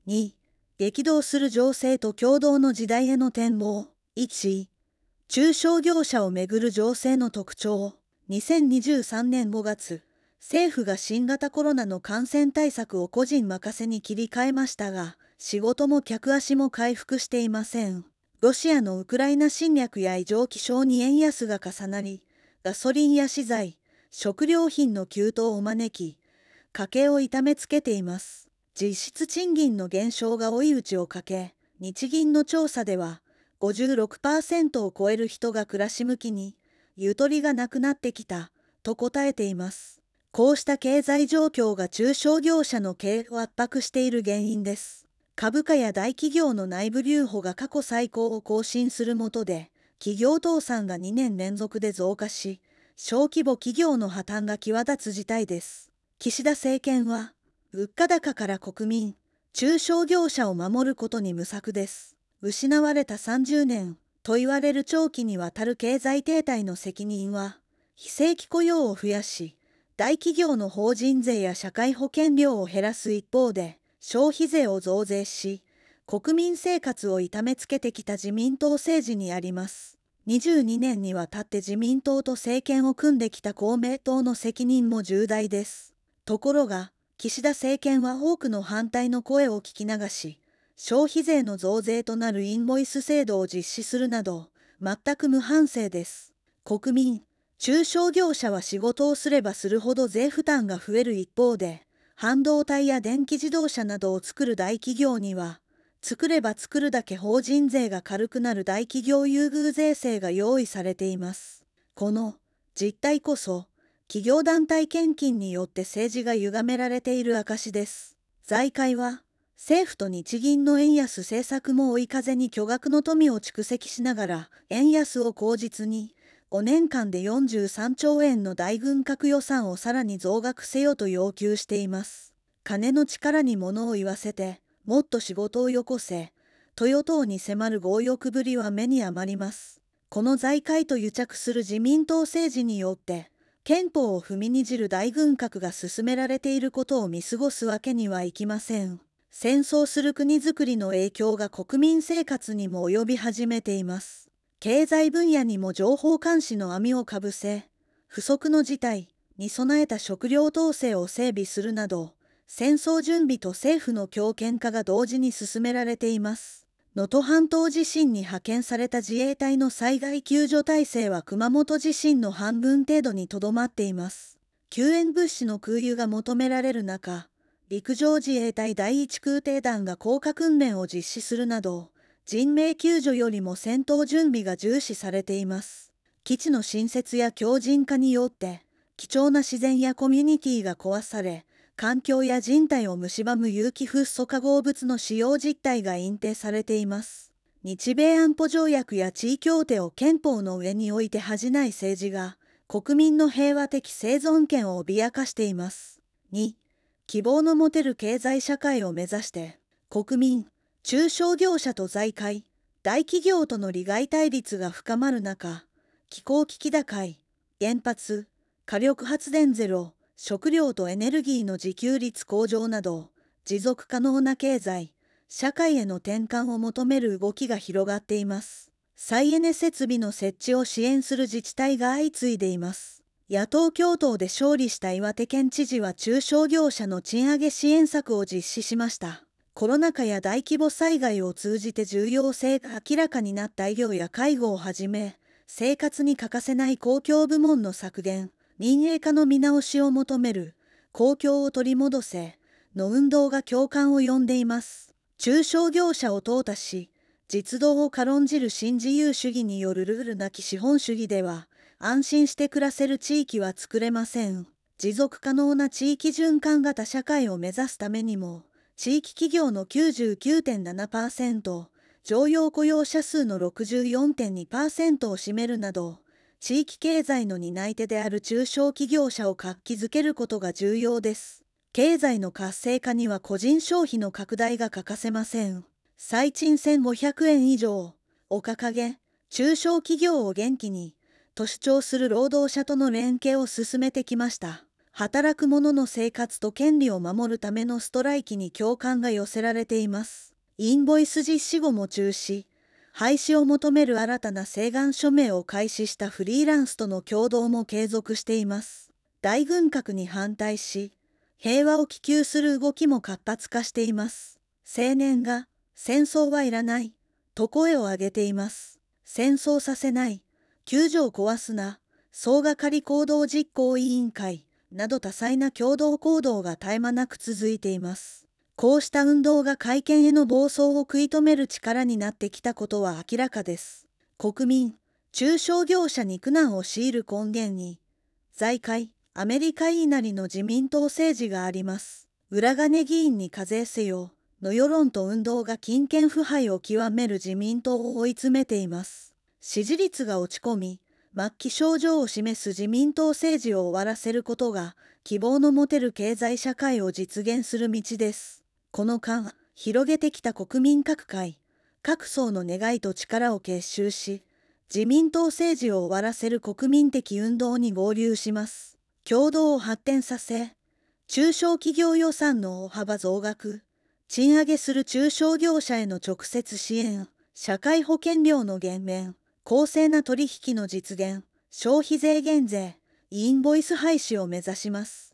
2、激動する情勢と共同の時代への展望。1、中小業者をめぐる情勢の特徴。2023年5月、政府が新型コロナの感染対策を個人任せに切り替えましたが、仕事も客足も回復していません。ロシアのウクライナ侵略や異常気象に円安が重なり、ガソリンや資材、食料品の急騰を招き、家計を痛めつけています。実質賃金の減少が追い打ちをかけ、日銀の調査では、56% を超える人が暮らし向きに、ゆとりがなくなってきた、と答えています。こうした経済状況が中小業者の経営を圧迫している原因です。株価や大企業の内部留保が過去最高を更新する下で、企業倒産が2年連続で増加し、小規模企業の破綻が際立つ事態です。岸田政権は、物価高から国民、中小業者を守ることに無策です。失われた30年と言われる長期にわたる経済停滞の責任は、非正規雇用を増やし、大企業の法人税や社会保険料を減らす一方で、消費税を増税し、国民生活を痛めつけてきた自民党政治にあります。22年にわたって自民党と政権を組んできた公明党の責任も重大です。ところが、岸田政権は多くの反対の声を聞き流し、消費税の増税となるインボイス制度を実施するなど、全く無反省です。国民、中小業者は仕事をすればするほど税負担が増える一方で、半導体や電気自動車などを作る大企業には、作れば作るだけ法人税が軽くなる大企業優遇税制が用意されています。この実態こそ、企業団体献金によって政治が歪められている証です。財界は、政府と日銀の円安政策も追い風に巨額の富を蓄積しながら、円安を口実に、5年間で43兆円の大軍拡予算をさらに増額せよと要求しています。金の力に物を言わせて、もっと仕事をよこせ、と与党に迫る強欲ぶりは目に余ります。この財界と癒着する自民党政治によって、憲法を踏みにじる大軍拡が進められていることを見過ごすわけにはいきません。戦争する国づくりの影響が国民生活にも及び始めています。経済分野にも情報監視の網をかぶせ、不測の事態に備えた食料統制を整備するなど、戦争準備と政府の強権化が同時に進められています。能登半島地震に派遣された自衛隊の災害救助体制は熊本地震の半分程度にとどまっています。救援物資の空輸が求められる中、陸上自衛隊第一空挺団が降下訓練を実施するなど、人命救助よりも戦闘準備が重視されています。基地の新設や強靭化によって、貴重な自然やコミュニティが壊され、環境や人体を蝕む有機フッ素化合物の使用実態が隠蔽されています。日米安保条約や地位協定を憲法の上に置いて恥じない政治が、国民の平和的生存権を脅かしています。2、希望の持てる経済社会を目指して、国民、中小業者と財界、大企業との利害対立が深まる中、気候危機打開、原発、火力発電ゼロ、食料とエネルギーの自給率向上など、持続可能な経済、社会への転換を求める動きが広がっています。再エネ設備の設置を支援する自治体が相次いでいます。野党共闘で勝利した岩手県知事は中小業者の賃上げ支援策を実施しました。コロナ禍や大規模災害を通じて重要性が明らかになった医療や介護をはじめ、生活に欠かせない公共部門の削減、民営化の見直しを求める、公共を取り戻せ、の運動が共感を呼んでいます。中小業者を淘汰し、実動を軽んじる新自由主義によるルールなき資本主義では、安心して暮らせる地域は作れません。持続可能な地域循環型社会を目指すためにも、地域企業の 99.7%、常用雇用者数の 64.2% を占めるなど、地域経済の担い手である中小企業者を活気づけることが重要です。経済の活性化には個人消費の拡大が欠かせません。最賃1500円以上を掲げ、中小企業を元気に、と主張する労働者との連携を進めてきました。 働く者の生活と権利を守るためのストライキに共感が寄せられています。インボイス実施後も中止、廃止を求める新たな請願署名を開始したフリーランスとの共同も継続しています。大軍拡に反対し、平和を希求する動きも活発化しています。青年が、戦争はいらない、と声を上げています。戦争させない、救助を壊すな、総がかり行動実行委員会、など多彩な共同行動が絶え間なく続いています。こうした運動が改憲への暴走を食い止める力になってきたことは明らかです。国民、中小業者に苦難を強いる根源に、財界、アメリカ言いなりの自民党政治があります。裏金議員に課税せよの世論と運動が金権腐敗を極める自民党を追い詰めています。支持率が落ち込み、末期症状を示す自民党政治を終わらせることが、希望の持てる経済社会を実現する道です。この間、広げてきた国民各界、各層の願いと力を結集し、自民党政治を終わらせる国民的運動に合流します。共同を発展させ、中小企業予算の大幅増額、賃上げする中小業者への直接支援、社会保険料の減免、公正な取引の実現、消費税減税、インボイス廃止を目指します。